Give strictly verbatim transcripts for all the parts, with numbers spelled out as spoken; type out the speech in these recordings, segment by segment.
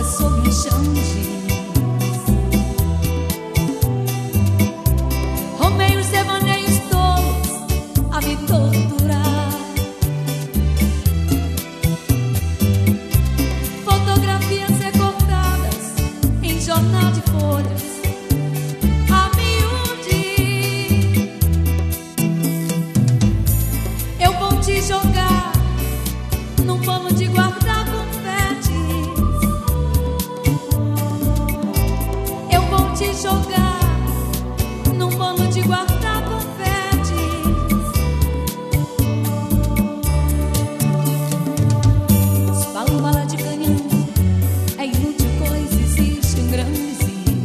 sob um chão de romei os devaneios todos a me torturar. Fotografias recortadas em jornal de folhas a miúde. Eu vou te jogar num pano de guardar confetes. Eu vou te jogar num pano de guardar confetes. Falo bala de canhão, é inútil, coisa existe um grande sim.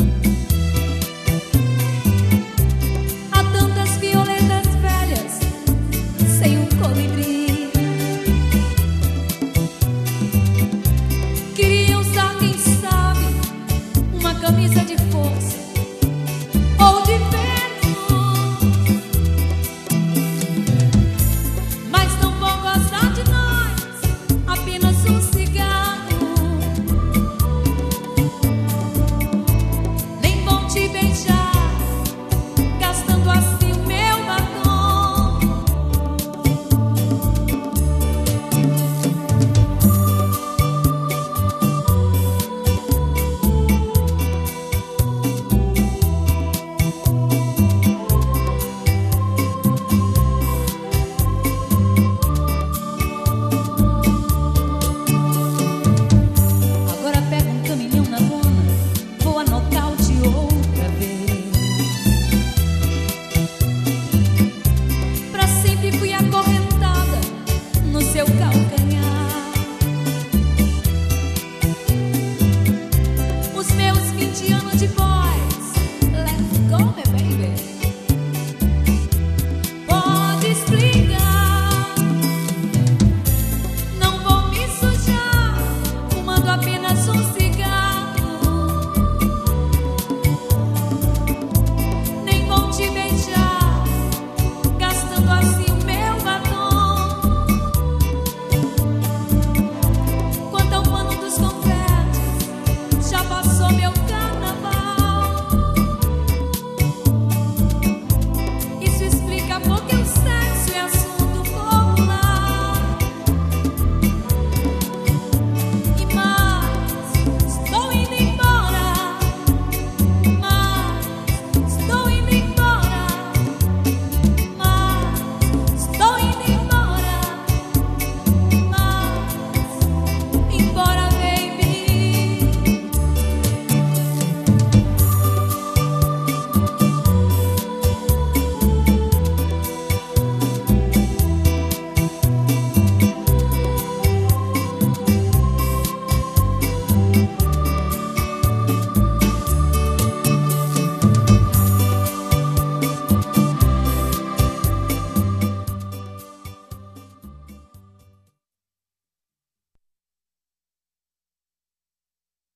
Há tantas violetas velhas sem um colibri. Queria usar, quem sabe, uma camisa de força ou de Vênus, mas não vou gostar de nós, apenas um cigarro. Nem vou te beijar, gastando assim o meu batom. Agora pego um caminhão na lona, vou anotar-te outra vez. Pra sempre fui acorrentada no seu calcanhar.